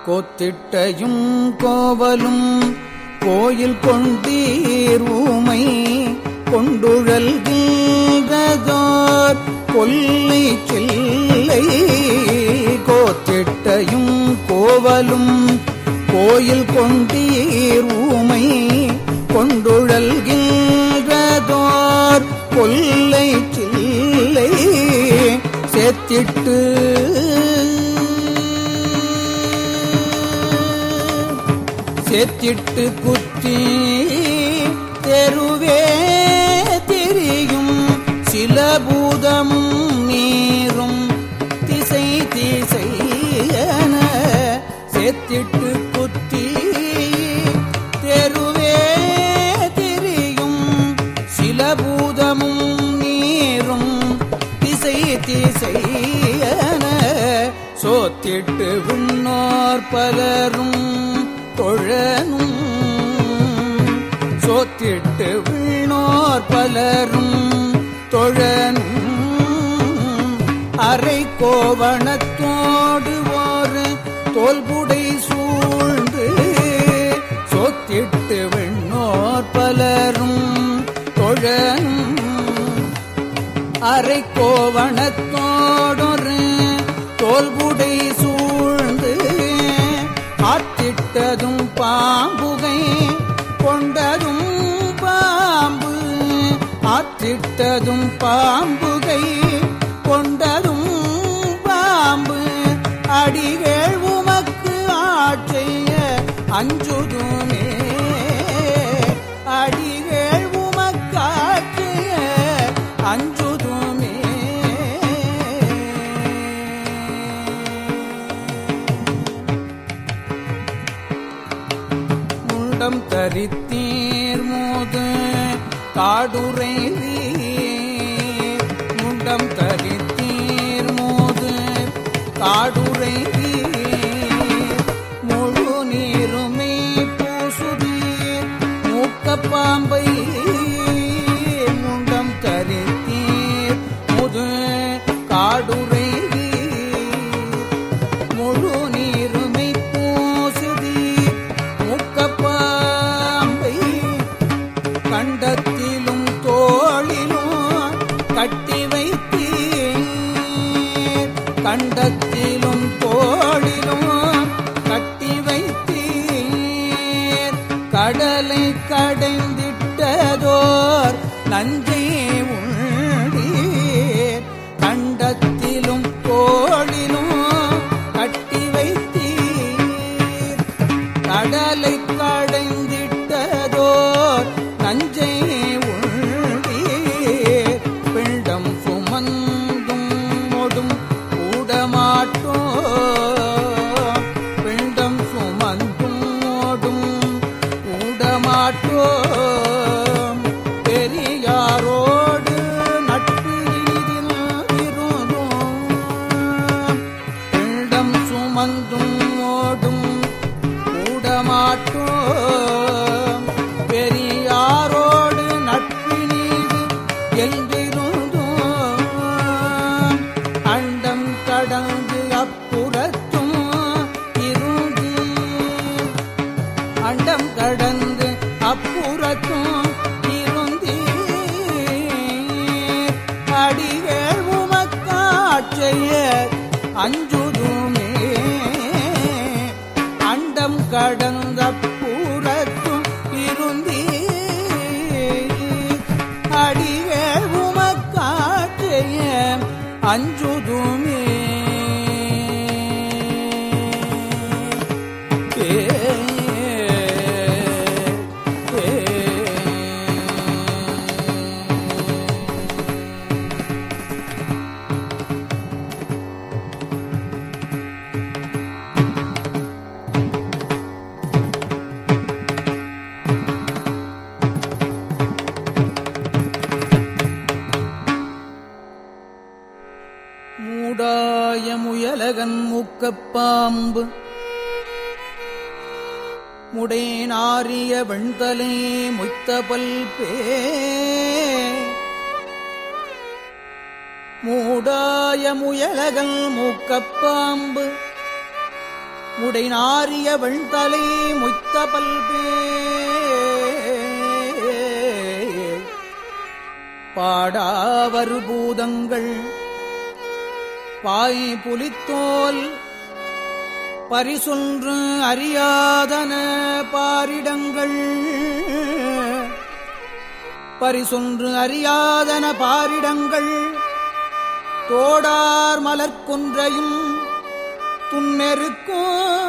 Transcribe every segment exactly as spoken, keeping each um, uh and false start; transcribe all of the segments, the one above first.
கோத்திட்டையும் கோவலும் கோயில் கொண்டீர் ஊமை கொண்டுழல்கின்றதோர் கொல்லை செல்லை. கோத்திட்டையும் கோவலும் கோயில் கொண்டீர் ஊமை கொண்டுழல்கின்றதோர் கொல்லை செல்லை. சேத்திட்டு சேத்திட்டு குத்தி தெருவே திரியும் சில பூதமும் நீரும் திசை திசையன. சேத்திட்டு குத்தி தெருவே திரியும் சில பூதமும் நீரும் திசை திசையன. சோத்திட்டு விண்ணோர் பலரும் தொழனும் சோத்திட்டு விண்ணோர் பலரும் தொழனும். அரை கோவணத்தோடு ஒரு தோல்புடை சூழ்ந்து சோத்திட்டு விண்ணோர் பலரும் தொழனும். அரை கோவணத்தோடொரு தோல்புடை சூழ்ந்து ஆத்திட்டதும் பாம்புகை கொண்டதும் பாம்பு. ஆத்திட்டதும் பாம்புகை கொண்டதும் பாம்பு. அடிகள் உமக்கு ஆட்செய்ய அஞ்சுதுமே. அடிகள் உமக்கு ஆட்செய்ய அஞ்சுதுமே. முண்டம் தரித்தீர் மோது காடுரை முண்டம் தரித்தீர் மோது காடுரை முழு நீருமை பூசுதீர் மூக்க பாம்பை. முண்டம் தரித்தீர் முது காடுரை முழு நீருமை பூசுதீர் மூக்க பாம்பை. கண்டத்திலும் தோளிலும் கட்டி வைத்தீர். கண்டத்திலும் தோளிலும் கட்டி வைத்தீர். கடலை கடைந்திட்டதோர் நஞ்சை உண்டீர். கண்டத்திலும் தோளிலும் கட்டி வைத்தீர். கடலை கடைந்திட்டதோர் நஞ்சை உண்டீர். பிண்டம் சுமந்தும் ஒடும் கூடமாட்டோ. பிண்டம் சுமந்தும் ஓடும் கூடமாட்டோ. பெரியாரோடு நட்பு இனிதில் விருதும். பிண்டம் சுமந்தும் ஓடும் கூடமாட்டோ. பெரியாரோடு நட்பினீது என்றிருந்தும். அண்டம் கடந்து அப்புறத்தும் இருந்து. அண்டம் கடந்து அப்புறத்தும் இருந்தீர். அடிகள் உமக்காட்செய்ய அஞ்சுதுமே. அண்டம் கடந்த அப்புறத்தும் இருந்தீர். அடிகள் உமக்காட்செய்ய அஞ்சுதுமே. மூடாய முயலகன் மூக்கப்பாம்பு முடேனாரிய வெண்தலை மொய்த்தபல் பே மூடாய முயலகல் மூக்கப்பாம்பு முடைநாரிய வெண்தலை மொய்த்த பல்பே பாடாவரு பூதங்கள் பாய் புலித்தோல் பரிசொன்று அறியாதன பாரிடங்கள் பரிசொன்று அறியாதன பாரிடங்கள் தோடார் மலர்கொன்றையும் துன்னெருக்கும்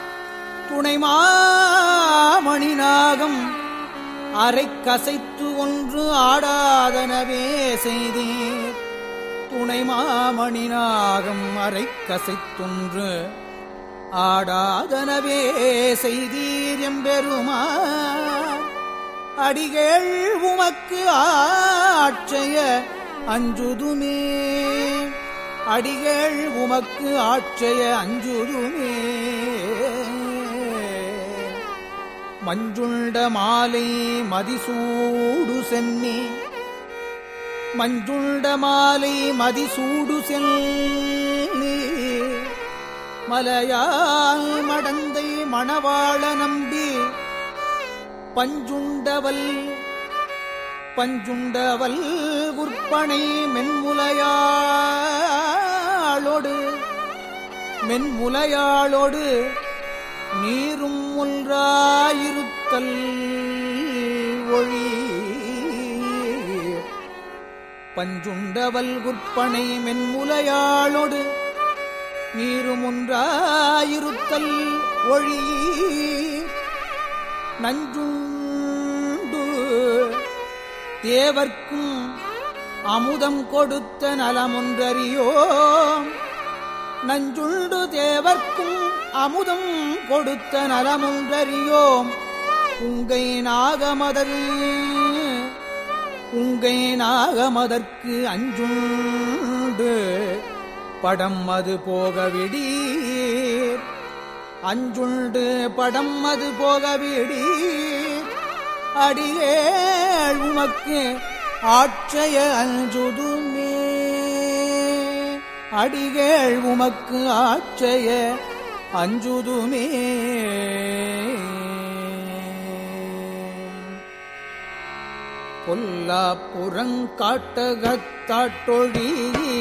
துணைமாமணிநாகம் அரை கசைத்து ஒன்று ஆடாதனவே செய்தீர் துணைமாமணிநாகம் அரை கசைத்தொன்று ஆடாதனவே செய்தீர் எம்பெருமான் அடிகள் உமக்கு ஆட்சய அஞ்சுதுமே அடிகள் உமக்கு ஆட்சய அஞ்சுதுமே மஞ்சுண்ட மாலை மதிசூடு சென்னி மஞ்சுண்ட மாலை மதிசூடு சென்னி மலையால் மடந்தை மணவாள நம்பி பஞ்சுண்டவல் பஞ்சுண்டவல் உற்பனை மென்முலையாளோடு மென்முலையாளோடு நீரும் ஒன்றாயிருத்தல் ஒழி பஞ்சுண்டவல் உற்பனை மென்முலையாளோடு நீரும் ஒன்றாயிருத்தல் ஒழி நஞ்சுண்டு தேவர்க்கும் அமுதம் கொடுத்த நலமொன்றறியோம் நஞ்சுண்டு தேவர்க்கும் அமுதம் கொடுத்த நலமொன்றறியோம் உங்கை நாகமதர் உங்கை நாகமதற்கு அஞ்சுண்டு படம் அது போகவிடீர் அஞ்சுண்டு படம் அது போகவிடீர் அடியேள் உமக்கு ஆட்சய அஞ்சுதுமே அடிகேள் உமக்கு ஆட்சய அஞ்சுதுமே பொல்லாப்புறங்காட்டகத்தாட்டொழி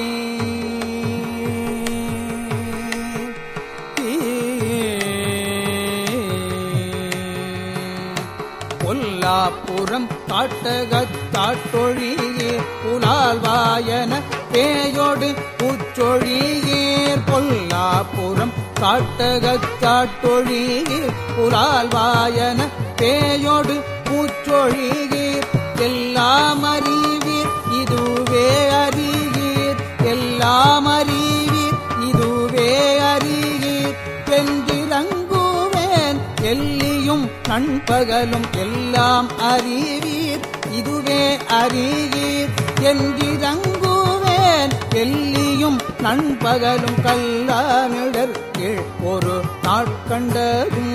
பொல்லாப்புறம் காட்டகத்தாட்டொழியீர் புலால்வாயன பேயோடு பூச்சொழியீர் பொல்லாப்புறம் காட்டகத்தாட்டொழியீர் புலால்வாயன பேயோடு பூச்சொழியீர் எல்லாம் அறிவீர் இதுவே அறிவீர் எல்லாம் அறிவீர் இதுவே அறிவீர் வென்றிறங்குவேன் எல்லியும் நண்பகலும் எல்லாம் அறிவீர் இதுவே அறிவீர் என்றிறங்குவேன் எல்லியும் நண்பகலும் கல்லானிடர் கீழ் ஒரு நாட்கண்டதும்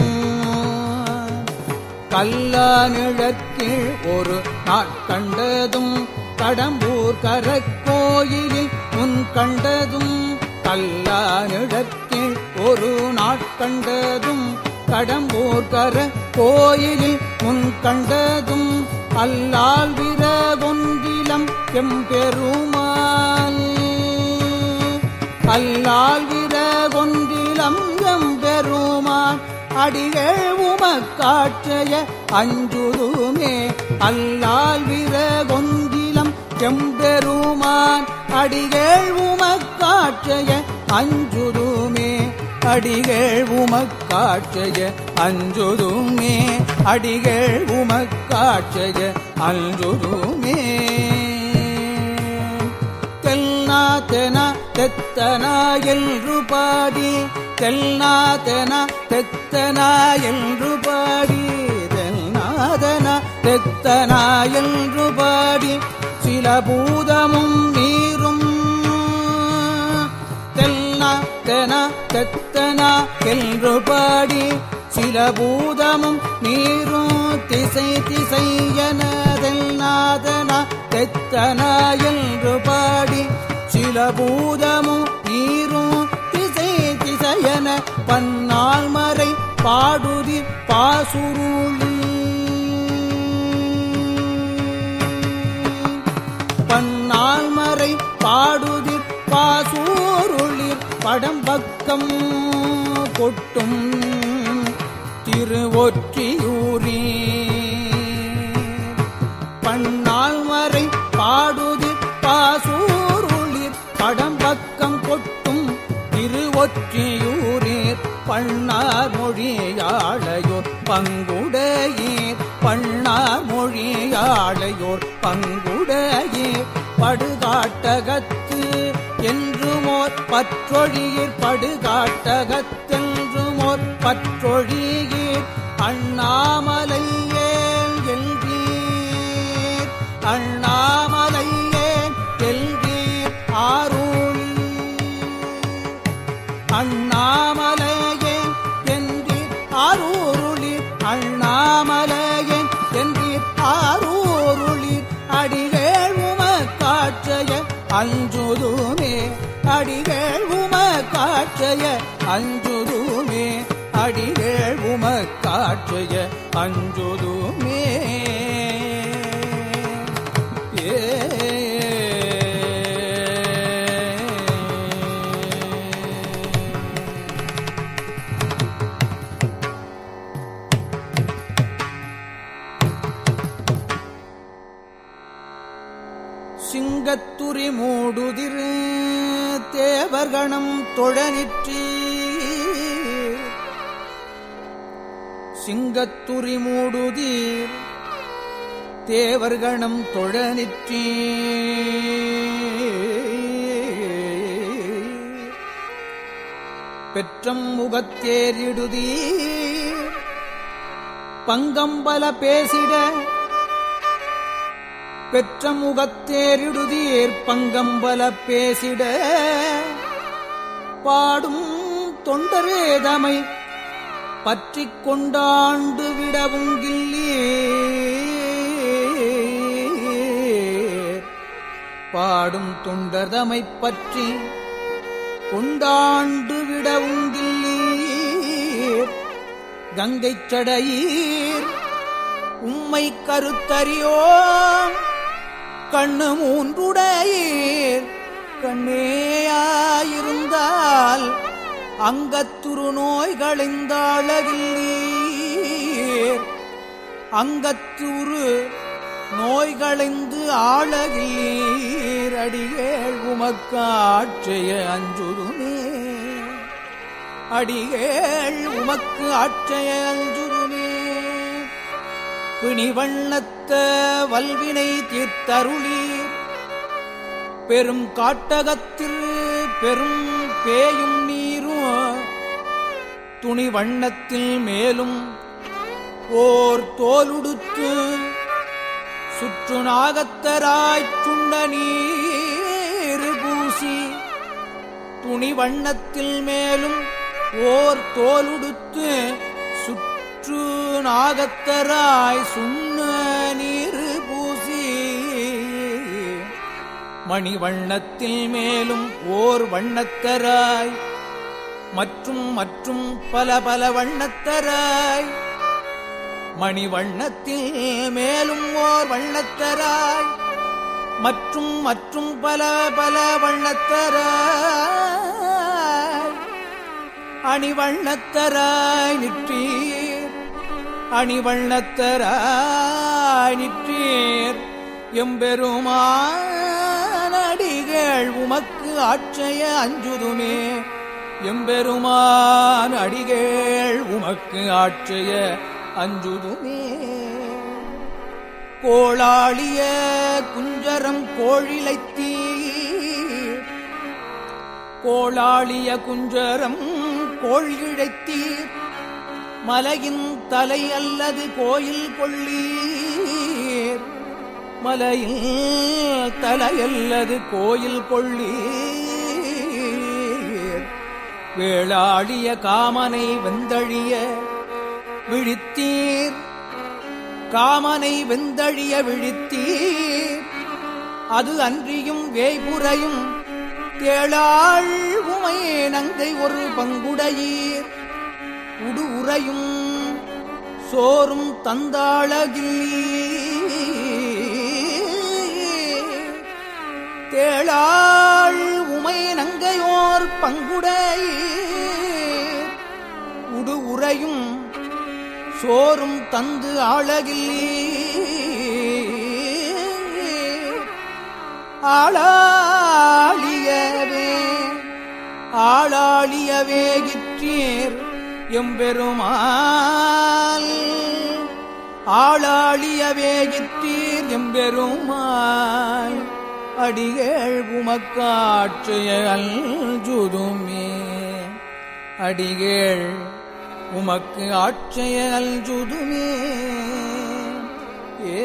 கல்லானிடற்கீழ் ஒரு நாட்கண்டதும் கடம்பூர் கரக்கோயிலில் முன் கண்டதும் கல்லானிடற்கீழ் ஒரு நாட்கண்டதும் கடம்பூர் கர கோயிலில் முன் கண்டதும் அல்லால் விரவொன்றிலம் எம்பெருமான் அல்லால் விரவொன்றிலம் எம்பெருமான் அடிகள் உமக்காட்சய அஞ்சுதுமே அல்லால் விரவொன்றிலம் எம்பெருமான் அடிகள் உமக்காட்சய அஞ்சுதுமே அடிகள் உமக்காட்சய அஞ்சுதுமே அடிகள் உமக்காட்சய அஞ்சுதுமே தெல்நாதன தெத்தனா என்று பாடி தெல்நாதன தெத்தனா என்று பாடி தெல்நாதன தெத்தனா என்று பாடி சில பூதமும் நீரும் தெல்நாதன தெத்தனா என்று பாடி சில பூதமும் நீரும் திசை திசை என தெல்நாதன தெத்தனா என்று பாடி சில பூதமும் நீரும் திசை திசையன பன்னால் மறை பாடுதி பாசுருளி பன்னால் மறை பாடுதி பாசூருளி படம்பக்கம் கொட்டும் திருவொற்றியூரே பன்னால் மறை பாடுதி பாசூருளி படம்பக்கம் கொட்டும் திருவொற்றியூரீர் பன்னார் மொழியாளையோர் பங்குடையீர் பன்னார் மொழியாளையோர் பங்குடையீர் படுகாட்டகத்து என்றுமோர் பற்றொழியீர் படுகாட்டகத்தென்றுமோர் பற்றொழியீர் அண்ணாமலையேல் எல்கீர் அண்ணாமலையேல் எல்கீர் ஆருளி அண்ணாமலையே என்றீர் ஆரூருளி அண்ணாமலையே என்றீர் ஆரூருளி அடிகள் உமக்காட்சய அஞ்சுதுமே அடிகள் உமக்காட்சய அஞ்சுதுமே அடிகள் உமக்காட்சய அஞ்சுதுமே ஏ சிங்கத்துரி மூடுதிர் தேவர்கணம் தொழனிற்றி சிங்கத்துரி மூடுதிர் தேவர்கணம் தொழனிற்றி பெற்றம் முகத்தேரிடுதி பங்கம்பல பேசிட பெற்ற முகத்தேரிடுதீர் பங்கம்பல பேசிட பாடும் தொண்டரேதமை பற்றிக் கொண்டாண்டு விடவும் கில்லீர் பாடும் தொண்டர்தமை பற்றி கொண்டாண்டு விடவும் கில்லீர் கங்கைச் சடையீர் உம்மை கருத்தறியோம் கண்ணு மூன்றுடையீர் கண்ணேயாயிருந்தால் அங்கத்துரு நோய்களைந்தாளகில்லீர் அங்கத்துரு நோய்களைந்து ஆளகில்லீர் அடிகேள் உமக்காட்சய அஞ்சுதுமே அடிகேள் உமக்கு ஆட்சய அஞ்சுதுமே பிணிவண்ணத்த வல்வினை தீர்த்தருளீர் பெரும் காட்டகத்தில் பெரும் பேயும் நீரும் துணி வண்ணத்தில் மேலும் ஓர் தோலுடுத்து சுற்று நாகத்தராய்ச் சுண்ட நீர் பூசி துணி வண்ணத்தில் மேலும் ஓர் தோலுடுத்து சுற்று நாகத்தராய் சுண்ண நீர் பூசி மணி வண்ணத்தில் மேலும் ஓர் வண்ணத்தராய் மற்றும் மற்றும் பல பல வண்ணத்தராய் மணி வண்ணத்தில் மேலும் ஓர் வண்ணத்தராய் மற்றும் மற்றும் பல பல வண்ணத்தராய் அணிவண்ணத்தராய் நிற்றீர் அணிவண்ணத்தராய் நிற்றீர் எம்பெருமான் அடிகள் உமக்கு ஆட்சய அஞ்சுதுமே எம்பெருமான் அடிகள் உமக்கு ஆட்சய அஞ்சுதுமே கோளாளிய குஞ்சரம் கோழிலைத்தீர் கோளாளிய குஞ்சரம் கோழிழைத்தீர் மலையின் தலை அல்லது கோயில் கொள்ளீர் மலையில் தலை அல்லது கோயில் கொள்ளீர் வேளாளிய காமனை வெந்தழிய விழித்தீர் காமனை வெந்தழிய விழித்தீர் அது அன்றியும் வேய்புறையும் தேளாள் உமை நங்கை ஒரு பங்குடையீர் உடு உறையும் சோறும் தந்தாளகில் தேளாள் உமை நங்கையோர் பங்குடையீர் உடு உறையும் சோறும் தந்து ஆளகில் ஆளாளியவே ஆளாளியவே கிற்றீர் எம்பெருமாள் ஆளாளியவே கிற்றீர் எம்பெருமாள் அடிகள் உமக்காட்சிய அல்ஜுதுமே அடிகள் உமக்கு ஆட்சிய அல்ஜுதுமே ஏ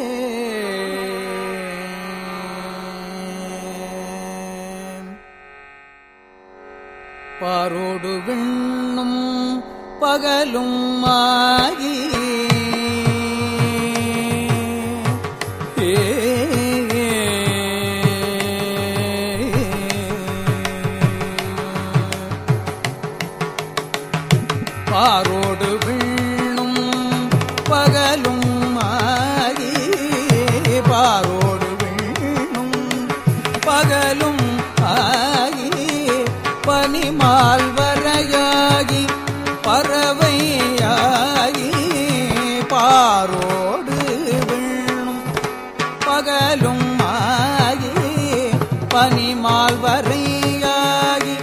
பாரோடு விண்ணும் பகலும் ஆகி பாரோடு விண்ணும் பகலும் ஆகி பாரோடு விண்ணும் பகலும் ஆகி பனிமால் வரையாகி பறவையாகி பாரோடு விண்ணும் பகலும் ஆகி பனிமால் வரையாகி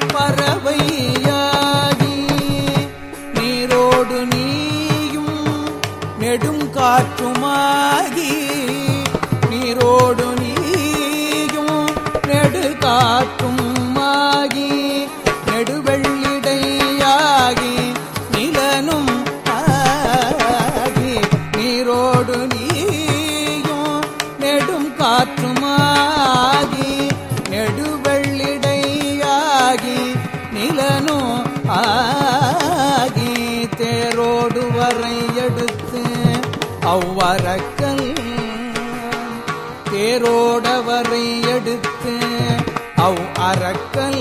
பறவையாகி நீரோடு நீயும் நெடும் காற்றுமாகி நீரோடு நீயும் நெடு காற்றும் நெடுவெள்ளிடையாகி நிலனும் ஆகி நீரோடு நீயும் நெடும் காற்றுமாகி நெடுவெள்ளிடையாகி நிலனும் ஆகி தேரோடு வரை எடுத்து அவ்வரக்கல் தேரோடவரை எடுத்து அவ் அரக்கல்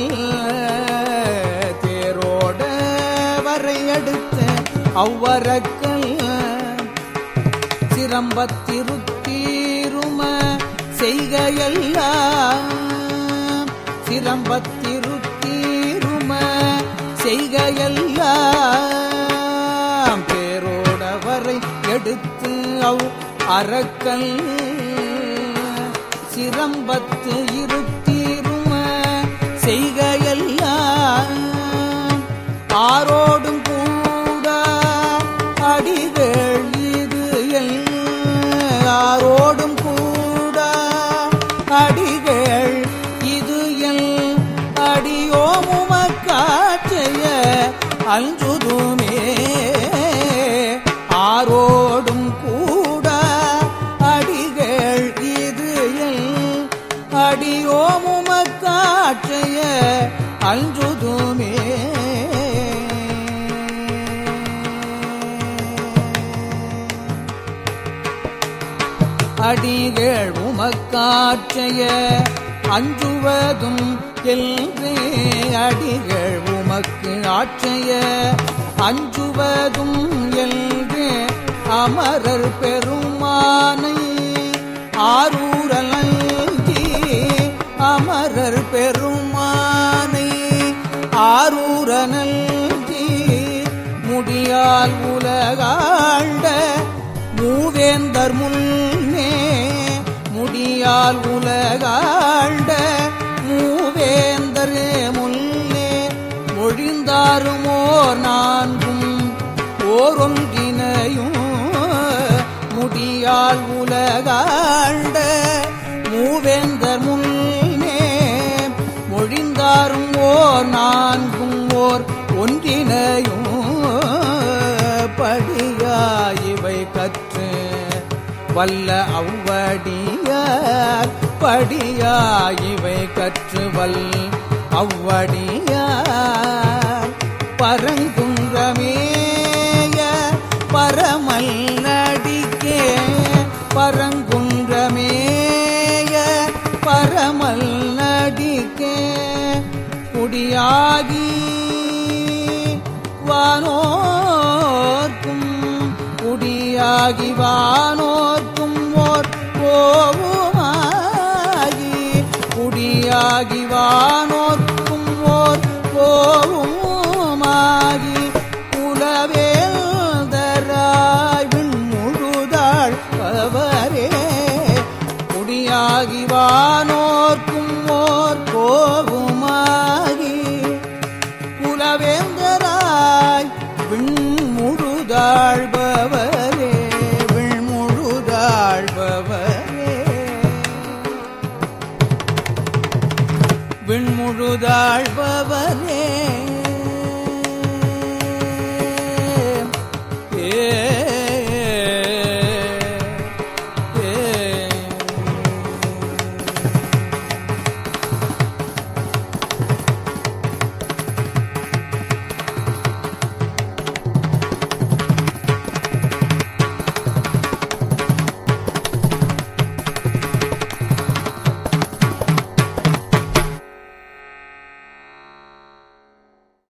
தேரோட வரை எடுத்து அவ்வரக்கல் சிரம்பத்திருத்தீரும செய்கையெல்லாம் சிரம்பத்திருத்தீரும செய்கையெல்லாம் தேரோட வரை எடுத்து அவ் அரக்கல் சிரம்பத்து இருத்தீரும செய்கையெல்லாம் ஆரோடும் கூட அடிவேள் இது ஆரோடும் கூட அடிவேள் இது எல் அடியோமுமக்காட்சிய அல்ஜுதுமே ஆரோடும் கூட அடிவேள் இது எல் அடியோமுமக்காட்சிய அல்ஜுதுமே அடிகள் உமக்காட்சிய அஞ்சுவதும் எல்றே அடிகள் உமக்கு ஆட்சிய அஞ்சுவதும் எல்றே அமரர் பெருமானை ஆரூரலங்கி அமரர் பெருமானை ஆரூரனல்கி முடியால் உலகாண்ட மூவேந்தர் முன்னே முடியால் உலகாண்ட மூவேந்தரே முன்னே மொழிந்தாருமோ நான்கும் ஓரொன்றினையும் முடியால் உலகாண்ட மூவேந்தர் முன்னே மொழிந்தாரும் ஓர் நான்கும் ஓர் ஒன்றினையும் படியாயிவை கற்று வல்ல அவ்வடியார் படியாயிவை கற்று வல் அவ்வடியார் பரங்குன்றமேய பரமல் நடிக்கே பரங்குன்றமேய பரமல் நடிக்கே குடி குடியாகி வானோர்க்கும் ஓர் கோவுமாகி குடியாகி வானோர்க்கும் ஓர் கோவுமாகி குலவேந்தராய் விண்முழுதாள் பவரே குடியாகி வானோர்க்கும் ஓர் கோவுமாகி குலவேந்தராய் விண்முழுதாழ்பவரே விண்முழுதாழ்பவரே விண்முழுதாழ்பவரே